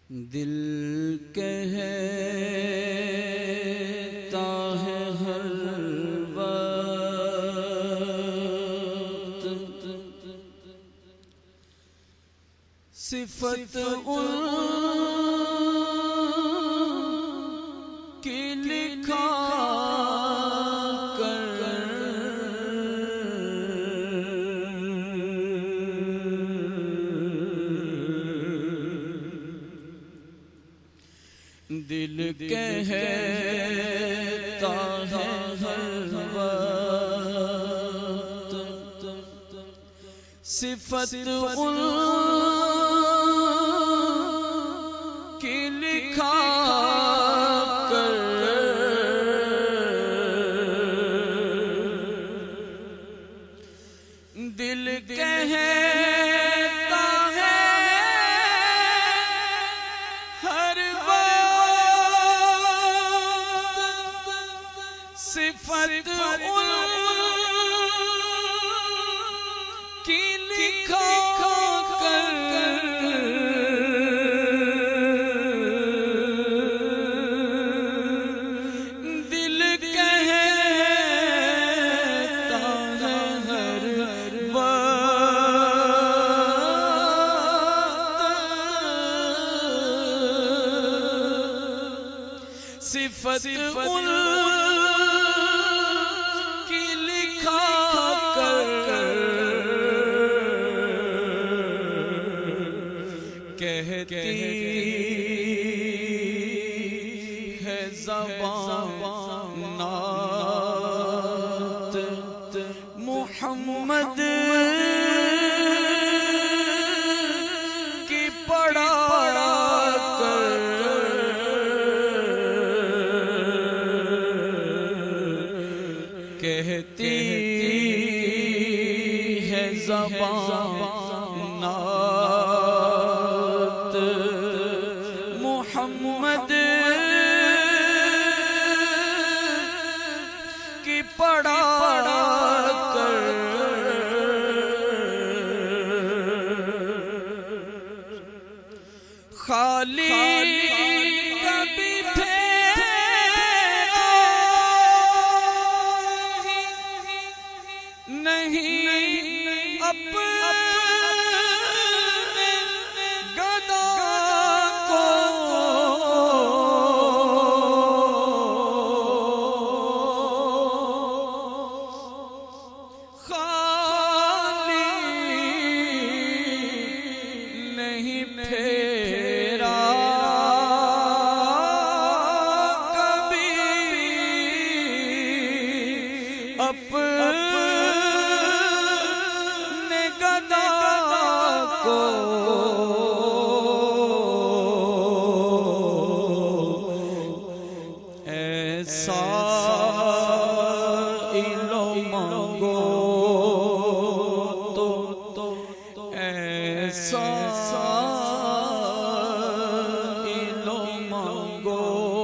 دل کہتا ہے ہر وقت صفت ان کی لکھا کر دل کہتا ہے ہر وقت صفت ان کی لکھا کر دل کہتا ہے ہر صفت ان کی لکھا کر دل کہتا ہے ہر وقت صفت ان کہتی ہے زبان نعت محمد کی پڑھا کر کہتی ہے زبان محمد کی پڑھا کر خالی کبھی نہیں اپنے گدا کو خالی نہیں پھیرا کبھی اپنے گدا کو ایسا مانگو تو ایسا مانگو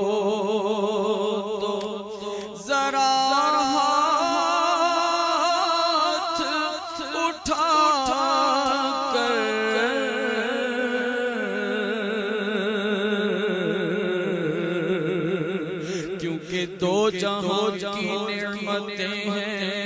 تو ذرا ہاتھ اٹھا کر کیونکہ دو جہاں کی نعمتیں ہیں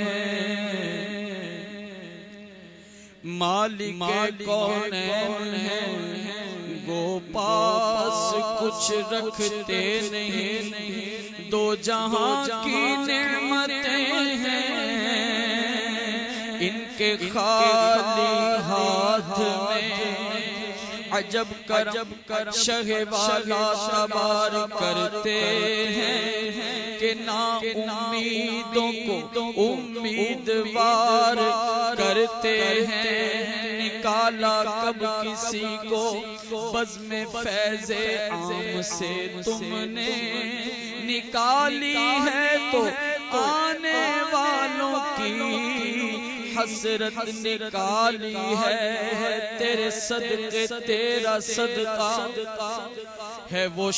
مالک کونین ہیں وہ پاس کچھ رکھتے نہیں دو جہاں کی نعمتیں ہیں ان کے خالی ہاتھ میں عجب کر شہ والا سوار کرتے ہیں کہ نا امیدوں کو امیدوار کرتے ہیں نکالا کب کسی کو بزم فیض عام سے تم نے نکالی ہے تو آنے والوں کی حسرت نکالی ہے تیرے صدقے تیرا صدقہ ہے وہ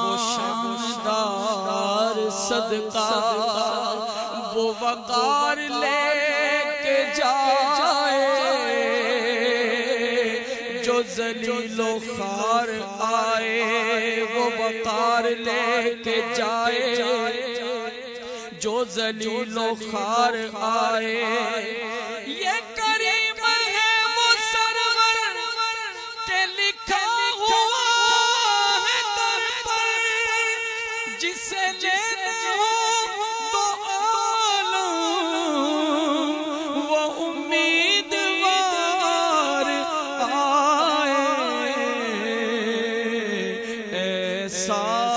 شاندار صدقہ وہ وقار لے کے جائے جو ذلیل و خوار آئے وہ وقار لے کے جائے، جو ذلیل و خوار آئے یہ کریم ہے وہ سرور کے لکھا ہوا ہے در پر، جسے لینا ہو تو عالم وہ امیدوار آئے، ایسا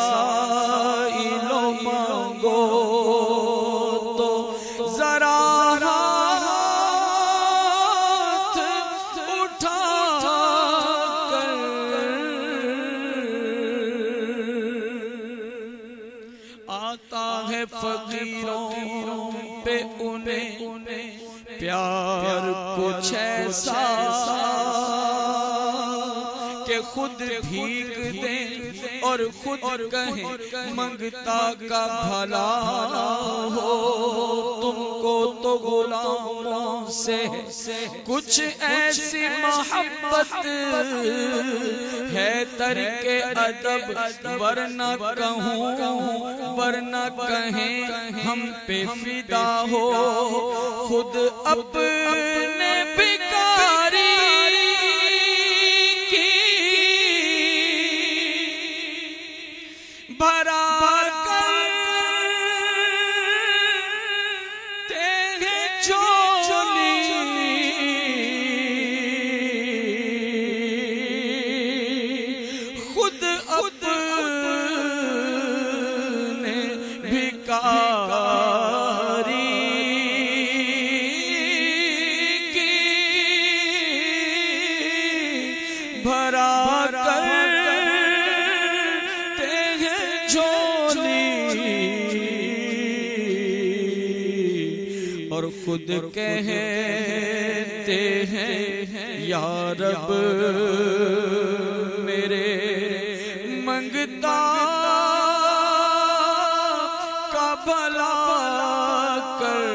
سائل مانگو تو ذرا ہاتھ اٹھا کر، آتا ہے فقیروں پہ انہیں پیار کچھ ایسا کہ خود بھیگ دیں اور خود کہیں منگتا کا بھلا ہو، تم کو تو غلاموں سے کچھ ایسی محبت ہے ترک ادب، ورنہ کہوں ورنہ کہیں ہم پہ فدا ہو، خود اپنے بھکاری کی بھرا اور خود کہتے ہیں یا رب میرے منگتا کا بھلا کر،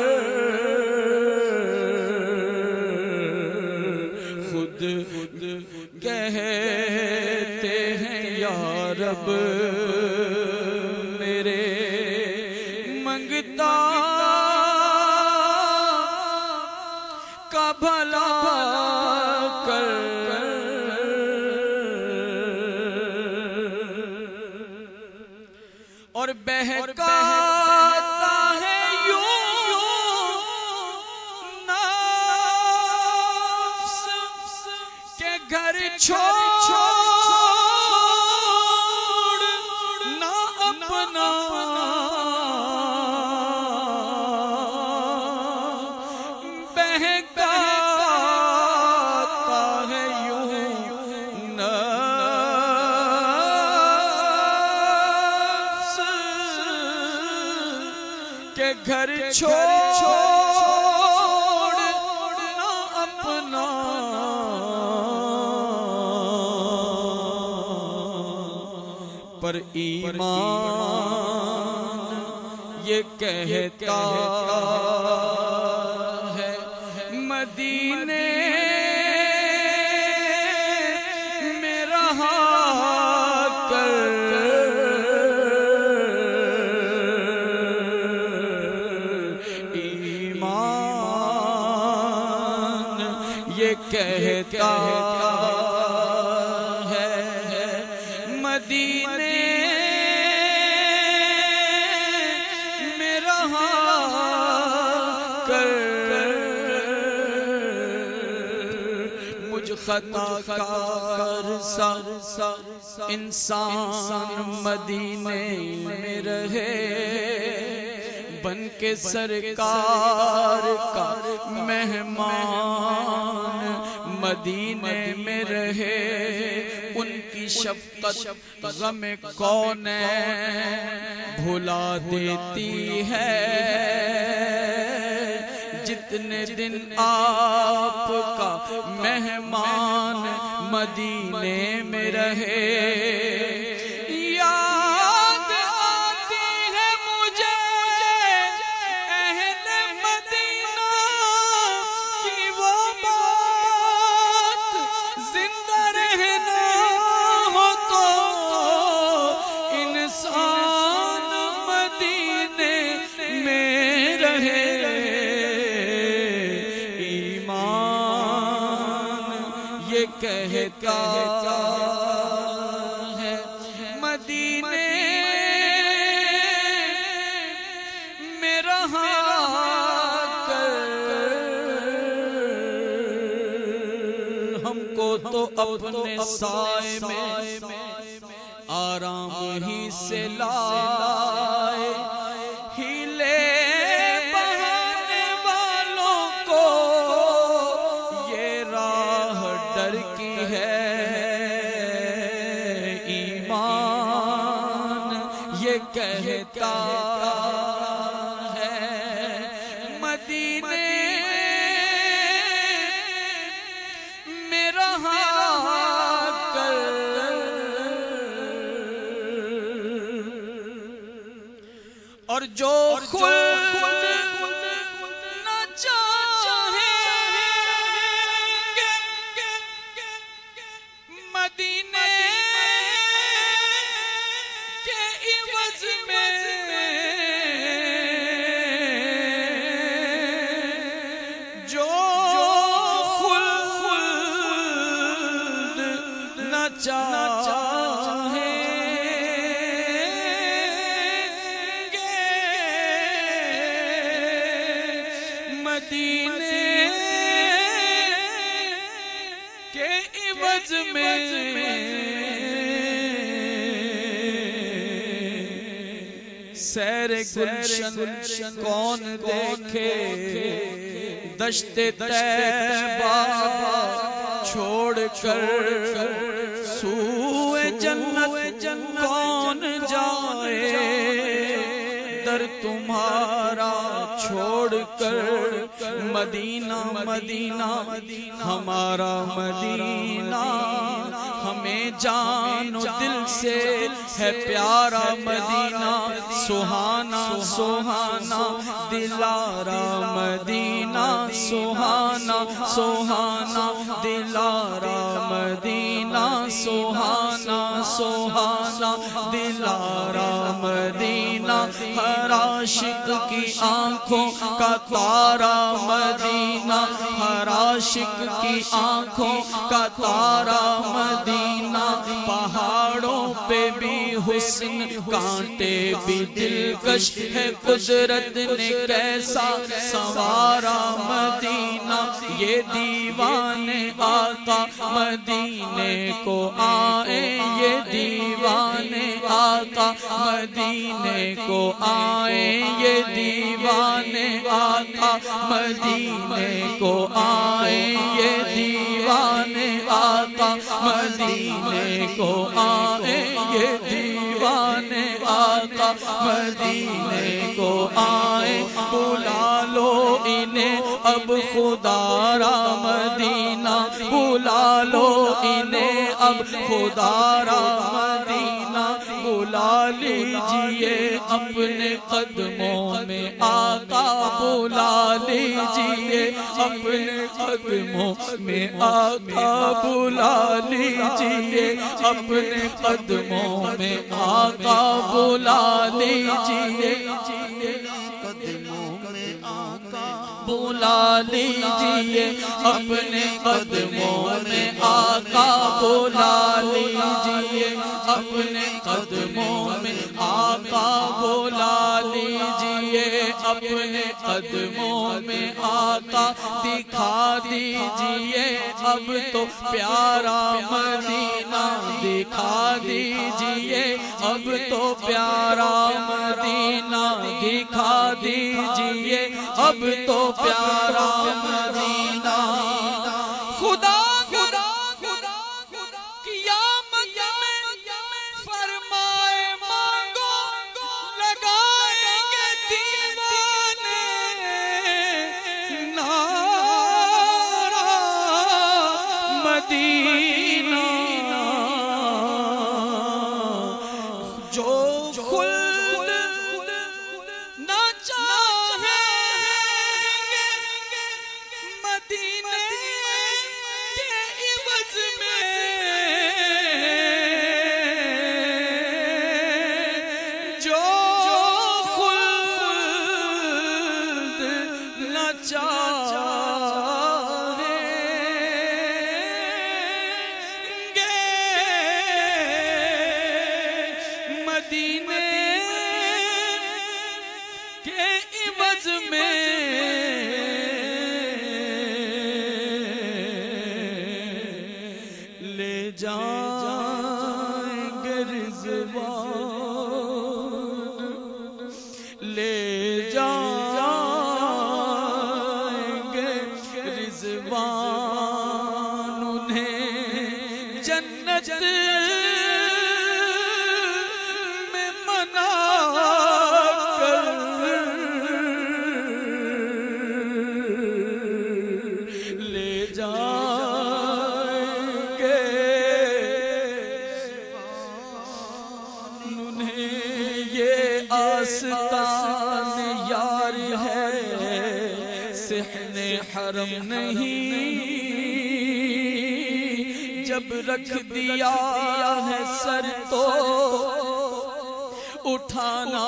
خود کہتے ہیں یا رب میرے منگتا کا بھلا کر، اور بہکاتا ہے یوں نفس کہ گھر چھوڑ نہ اپنا کہ گھر چھوڑ نہ اپنا پر ایمان یہ کہتا ہے مدینے میں رہا کر، یہ کہتا ہے مدینے میں رہا کر، مجھ خطا کار سا انسان مدینے میں رہے، بن کے سرکار کا مہمان مدینے میں رہے، ان کی شفقت غم کونین بھلا دیتی ہے، جتنے دن آپ کا مہمان مدینے میں رہے، زندہ کہتا ہے مدینے میں رہا کر، ہم کو تو اپنے سائے میں آرام ہی سے لائے، ہیلے بہانے والوں کو یہ راہ ڈر کی ہے، ایمان یہ کہتا ہے مدینے میں رہا کر، اور جو خود نہ چاہے مدینے کے عوض میں، جو خود نہ چاہے مدینے کے عوض میں، سیر گلشن کون دیکھے، دشت طیبہ چھوڑ کر سوئے جنت کون جائے، در تمہارا چھوڑ کر مدینہ مدینہ ہمارا مدینہ، ہمیں جان و دل سے ہے پیارا مدینہ، سہانا سہانا دلارا مدینہ، سہانا سہانا دلارا مدینہ، سہانا سہانا دلارا مدینہ، ہر عاشق کی آنکھوں کا تارا مدینہ، ہر عاشق کی آنکھوں کا تارا مدینہ، پہاڑوں پہ بھی حسن کانٹے بھی دلکش ہے، قدرت نے کیسا سنوارا مدینہ، یہ دیوانے آقا مدینے کو آئے، یہ دیوانے آقا مدینے کو آئے، یہ دیوانے آقا مدینے کو آئے، یہ دیوانے آقا مدینے کو آئے، یہ دیوانے آقا مدینے کو آئے، بلا لو انہیں اب خدا را مدینہ، بلا لو انہیں اب خدا را مدینہ، بلا لیجئے اپنے قدموں میں آقا، بلا لیجئے اپنے قدموں میں آقا، بلا لیجئے اپنے قدموں میں آقا، بلا لیجئے قدموں میں آقا، بلا لیجئے اپنے قدموں میں آقا، بلا لیجئے اپنے قدموں میں آقا، بلا لیجئے اپنے قدموں میں آقا، دکھا دیجئے اب تو پیارا مدینہ، دکھا دیجئے اب تو پیارا مدینہ، دکھا دیجئے اب تو پیارا مدینہ، خدا مدینہ، جو خود نہ چاہے مدینہ جائیں گے رضوان، لے جائیں گے رضوان انہیں جنت میں منا کر، لے جائیں گے انہیں۔ یہ آستان یار ہے صحن حرم نہیں، جب رکھ دیا ہے سر تو اٹھانا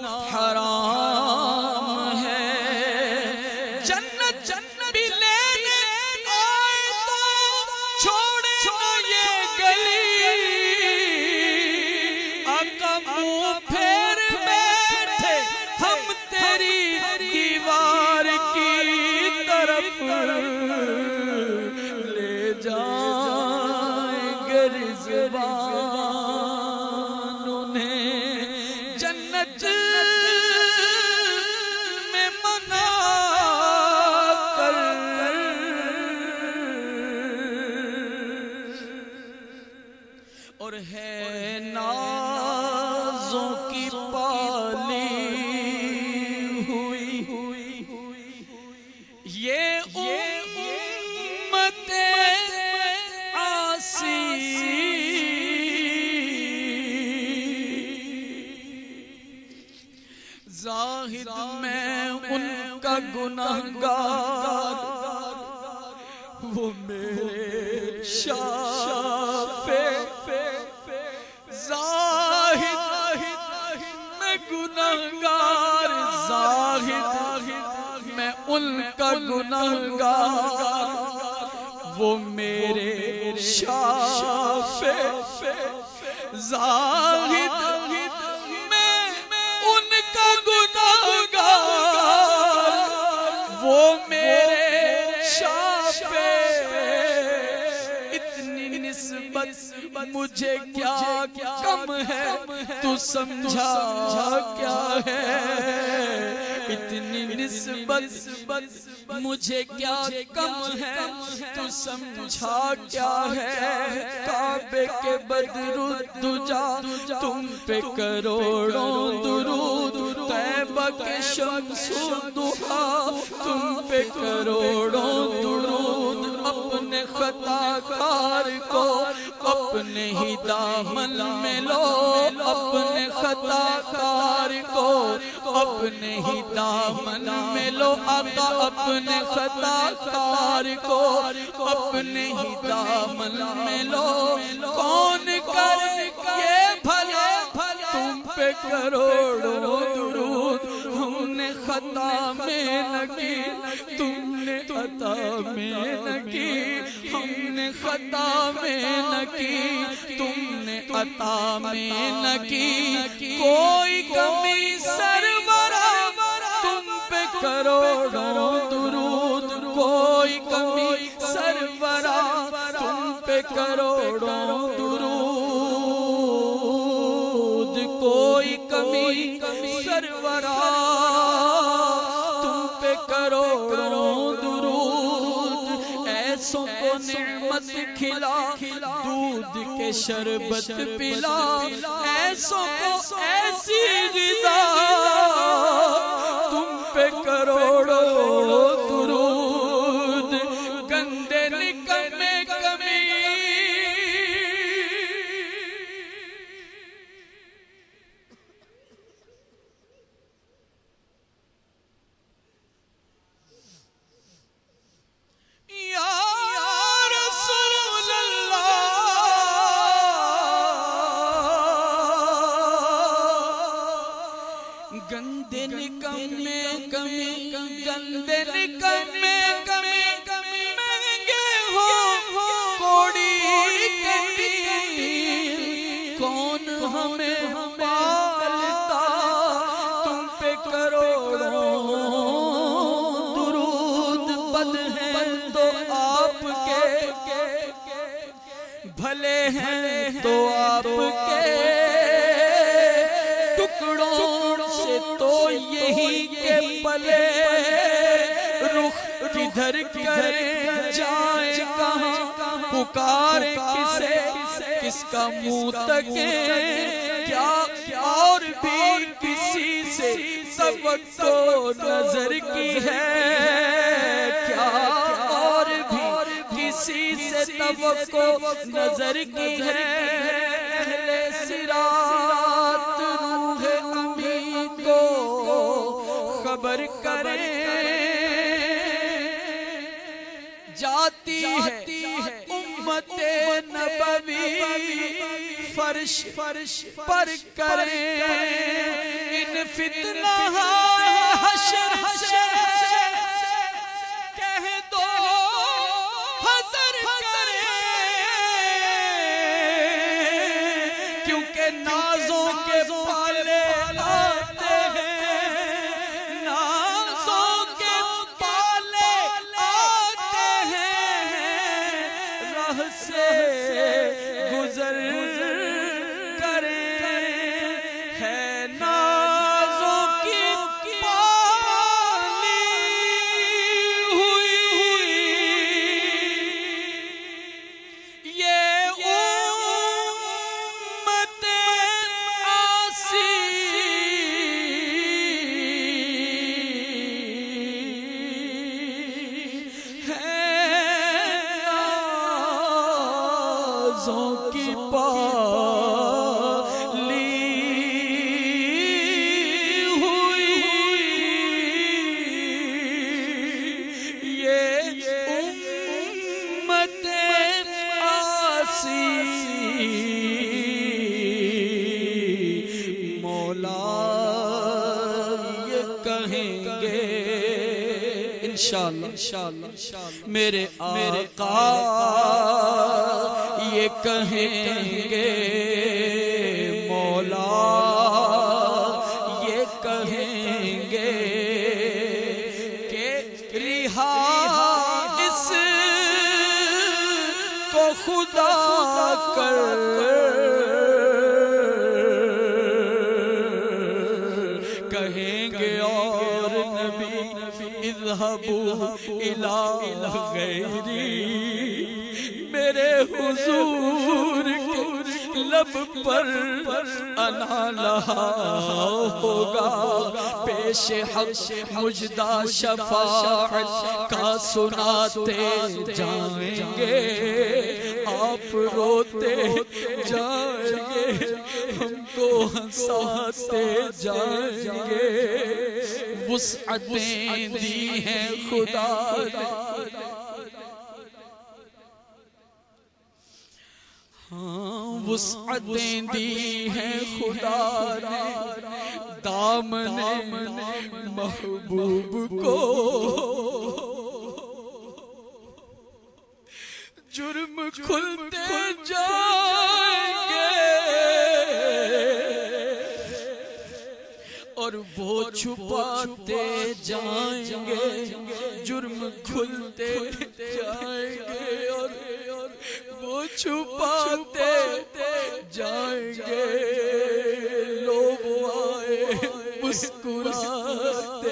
حرام ہے۔ جنت بھی لینے آئے تو چھوڑے نہ یہ گلی، آقا منہ پھیر بیٹھے ہم تیری دیوار کی طرف، لے جائیں گے رضوان انہیں جنت میں منا کر۔ اور ہے نازوں کی پالی ہوئی یہ امت عاصی، زاہد میں ان کا گنہگار، وہ میرے شافع، زاہد میں گنہگار، زاہد میں ان کا گنہگار، وہ میرے شافع، زاہد میں ان کا گنہگار، وہ میرے شافع۔ اتنی نسبت مجھے کیا کم ہے تو سمجھا کیا ہے، اتنی نسبت مجھے کیا کم ہے تو سمجھا کیا ہے۔ کعبے کے بدر الدجا تم پہ کروڑوں درود، طیبہ کے شمس الضحا تم پہ کروڑوں درود، اپنے خطا کار کو اپنے ہی دامن میں لو، اپنے خطا کار کو اپنے ہی دامن میں لو، آقا اپنے خطا کار کو اپنے ہی دامن میں لو۔ کون کرے یہ بھلا تم پہ کروڑوں درود، ہم نے خطا میں نہ کی تم نے عطا میں نہ کی، ہم نے خطا میں نہ کی تم نے عطا میں نہ کی، کوئی کمی سرورا تم پہ کروڑوں درود، کوئی کمی سرورا تم پہ کروڑوں درود، کوئی کمی سرورا تم پہ کروڑوں درود۔ ایسوں کو نعمت کھلا دودھ کے شربت پلا، ایسوں کو ایسی غذا تم پہ کروڑوں درود، گندے نکمے کمی گندے نکمے کمی، گندے نکمے کمی، مہنگے ہو کوڑی کمی، کون ہمیں پالتا تم پہ کروڑوں درود، بد ہیں تو آپ کے بھلے ہیں تو آپ کے ٹکڑوں سے تو یہی کے پلے رخ کدھر کریں جائیں کہاں پکاریں کسے کس کا منہ تکیں کیا اور بھی کسی سے توقع نظر کی ہے کیا اور بھی کسی سے توقع نظر کی ہے اہل صراط روح امی کو خبر کریں جاتی ہے امت نبوی فرش پر کریں ان فتنہ حشر کہہ دو حذر کریں کیونکہ نازوں کے پالے آتے ہیں نازوں کے پالے آتے ہیں راہ سے گزر کی پالی ہوئی یہ امت آسی مولا یہ کہیں گے انشاءاللہ میرے آقا یہ کہیں گے مولا یہ کہیں گے کہ رہا اس کو خدا کر کہیں گے اور نبی اذهبوا الی غیری میرے حضور کے لب پر انا لہا ہوگا پیش حق مجدہ شفاعت کا سناتے جائیں گے آپ روتے جائیں گے ہم کو ہنساتے جائیں گے وسعتیں دی ہیں خدا نے وسعتیں دی ہیں خدا نے دامن محبوب کو جرم کھلتے جائیں گے اور وہ چھپاتے جائیں گے جرم کھلتے جائیں گے اور وہ چھپاتے جائیں گے لوگ آئے مسکراتے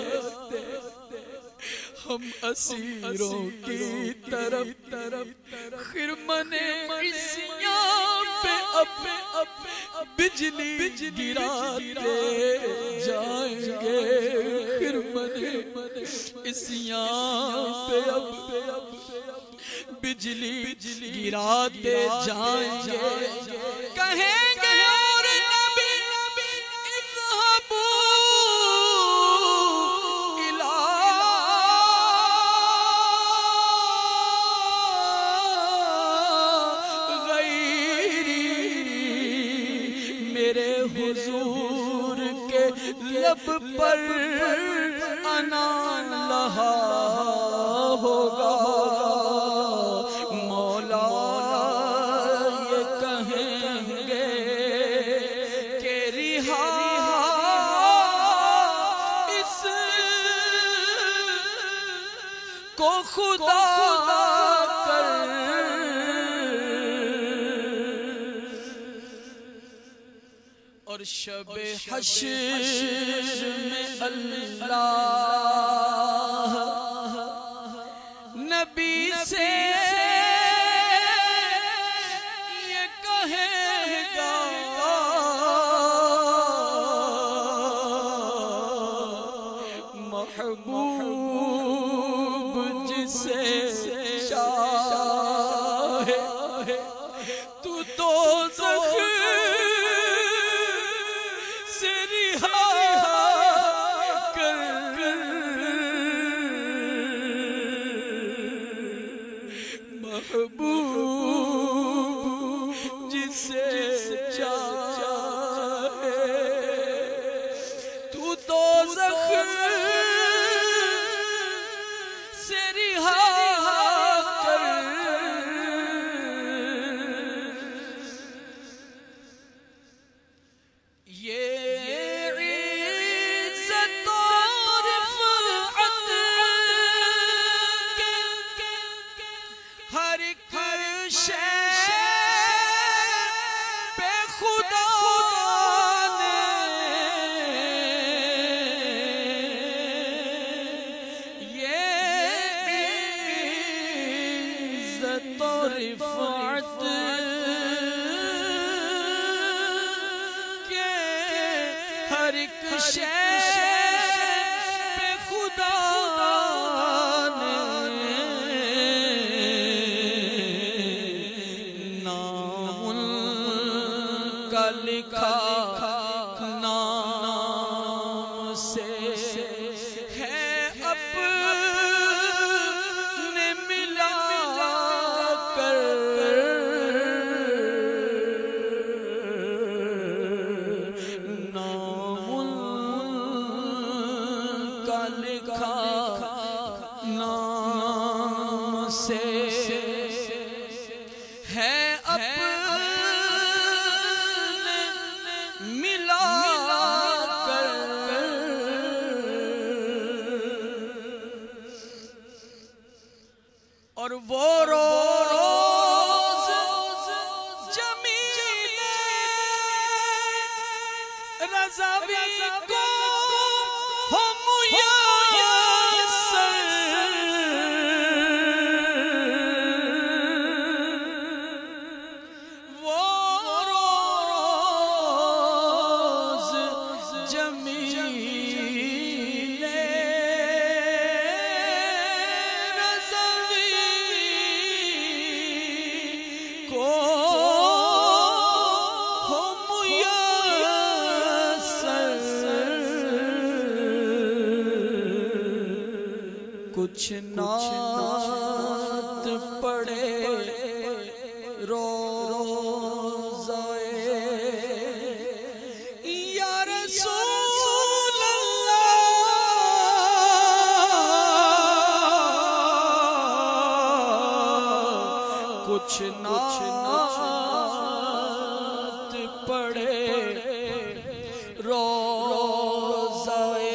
ہم اسیروں کی طرف خرمن عصیاں پہ اب بجلی گراتے جائیں گے خرمن عصیاں پہ اب بجلی گراتے جائیں گے کہیں گے اور نبی اذهبوا الی غیری میرے حضور کے لب پر انا لہا ہوگا خدا کر اور شب حشر میں اللہ نبی سے یہ کہے گا محبوب جسے چاہے تو دوزخ سے رہا کر محبوب جسے چاہے تو دوزخ سے رہا کر یہ عزت و رفعت ہر ایک شے پہ خدا نے یہ عزت و رفعت ہر ایک شے پہ خدا نے نام ان کا لکھا نام سے ہے اپنے ملا کر لکھا نام سے ہے اپنے ملا کر اور وہ روز جمیل رضوی کو ہم کچھ نعت پڑھے روزائے یا رسول اللہ کچھ نعت پڑھے روزائے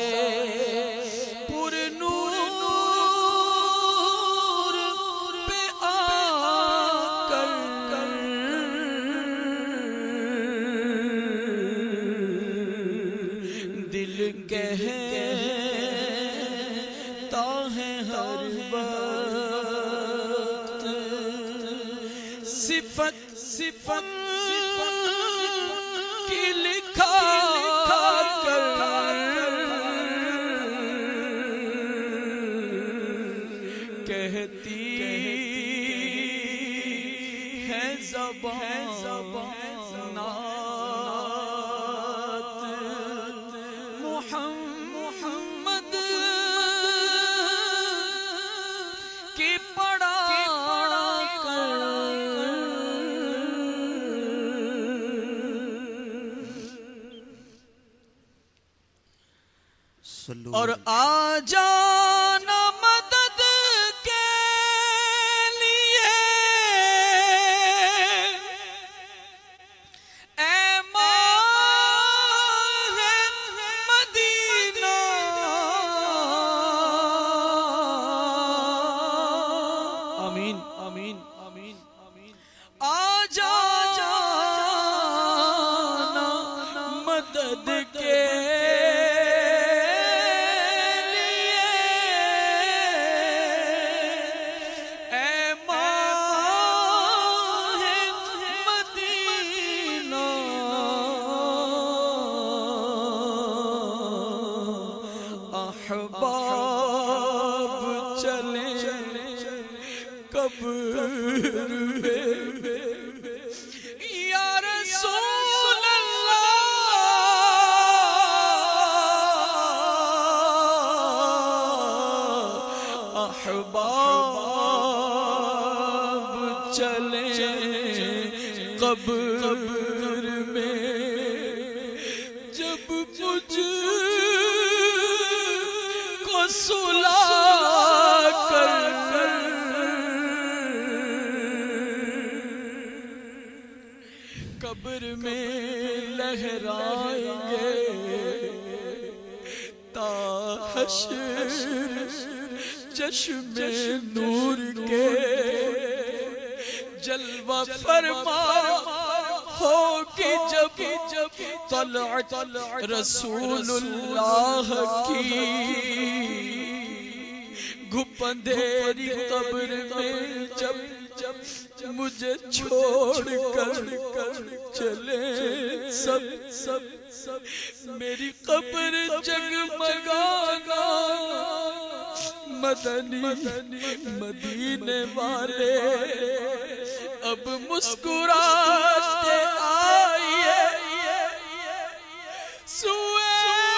دل کہتا ہے ہر وقت صفت کی لکھا کر کہتی ہے زبان محمد کی پڑا اور آ جانا مدد کے لیے اے ماہ مدینہ آمین آمین آمین آمین آ جانا احباب چلے قبر میں یا رسول اللہ، احباب چلے قبر میں جب مجھ کو سلا کر قبر میں لہرائیں گے تا حشر چشم نور کے جلوہ فرما ہوگی جب طلعت رسول اللہ کی گھپ اندھیری قبر میں جب مجھے چھوڑ کر چلے سب میری قبر جگمگانا مدنی مدینے والے اب مسکراتے آئیے سوئے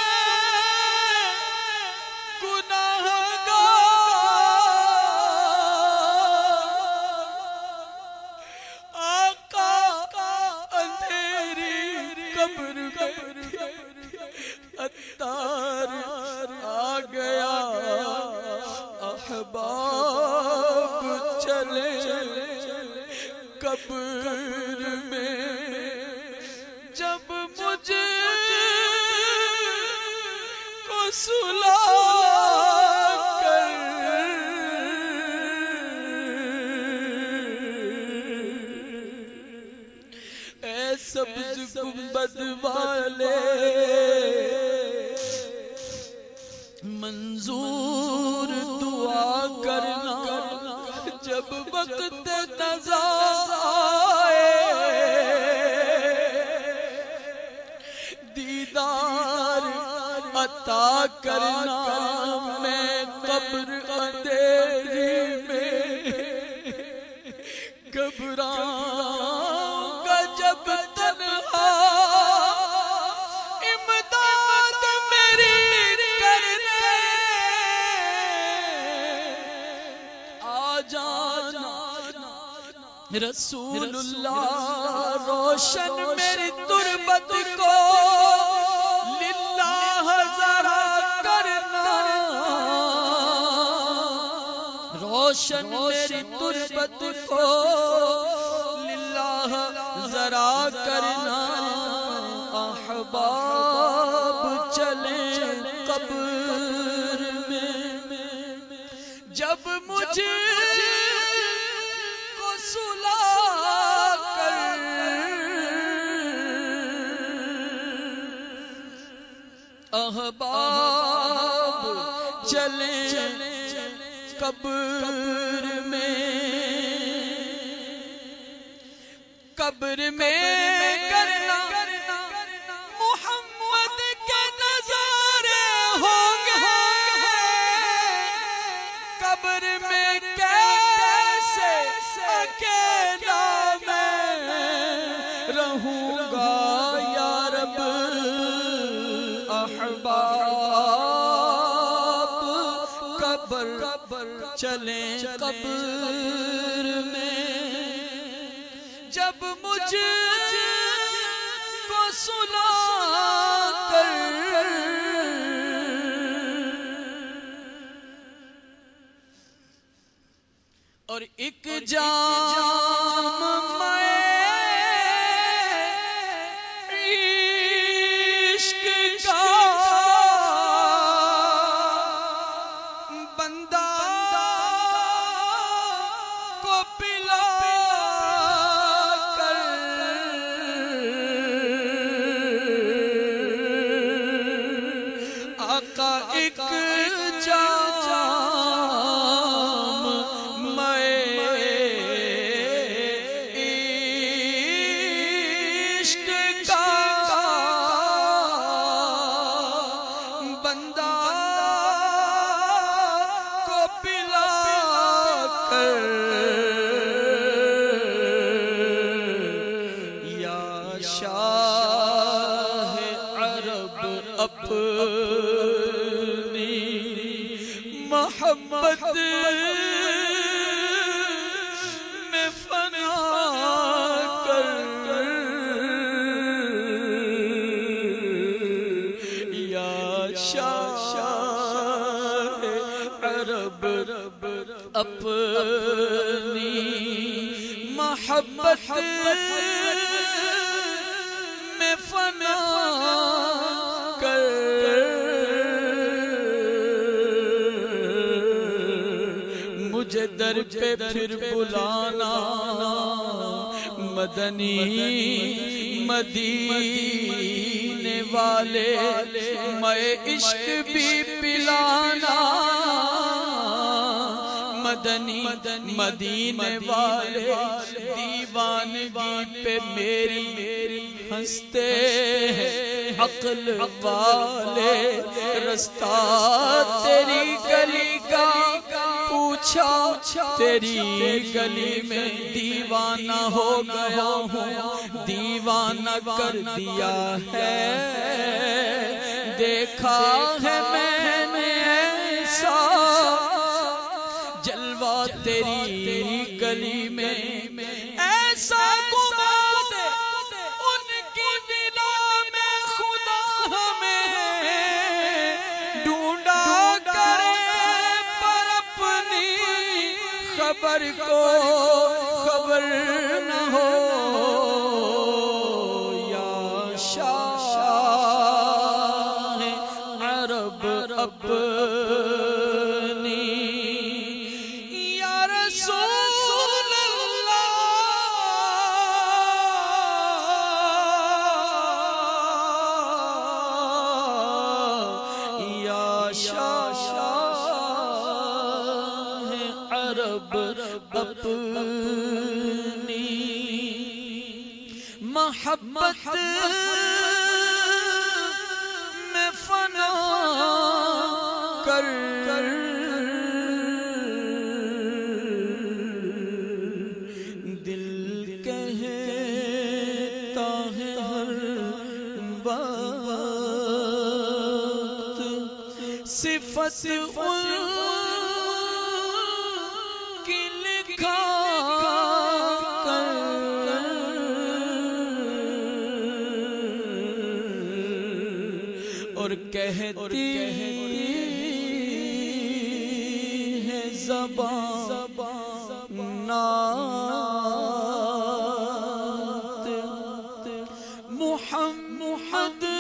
اتار آ گیا احباب چلے قبر میں جب مجھے کو سلا کر اے سبز گنبد والے منظور دعا کرنا جب وقت قضا آئے دیدار عطا کرنا میں قبر اندھیری میں گھبراؤں گا جب تنہا رسول اللہ روشن میری تربت کو للہ ذرا کرنا، روشن میری تربت کو للہ ذرا کرنا، احباب چلے قبر میں جب مجھے سلا کر احباب چلے قبر میں کرنا محمد کے نظارے ہوں گے قبر میں کیسے اکیلا میں رہوں گا یا رب، احباب قبر چلیں قبر میں جب مجھے کو سنا کر اور ایک جام عشق کا بندہ کو پلا کر آقا ایک بندہ شاہ عرب اپنی محبت میں فنا کر یا شاہ عرب اپنی محبت میں فنا کر مجھے در پہ پھر بلانا مدنی مدینے والے میں عشق بھی پلانا مدنی مدینے والے دیوانگی پہ میری ہنستے ہیں عقل والے رستہ تیری گلی کا پوچھا تیری گلی میں دیوانہ ہو گیا ہوں دیوانہ کر دیا ہے دیکھا ہے میں نے ایسا جلوہ تیری گلی میں ایسا گماد ان کی ولا میں خدا ہمیں ڈھونڈا کرے پر اپنی خبر کو خبر نہ ہو یا شاہ عرب اپنی یا رسول اللہ یا شاہ عرب اپنی محبت میں فنا کر دل کہتا ہے ہر وقت صفت کی لکھا کر اور کہتی ہے زبان نعت محمد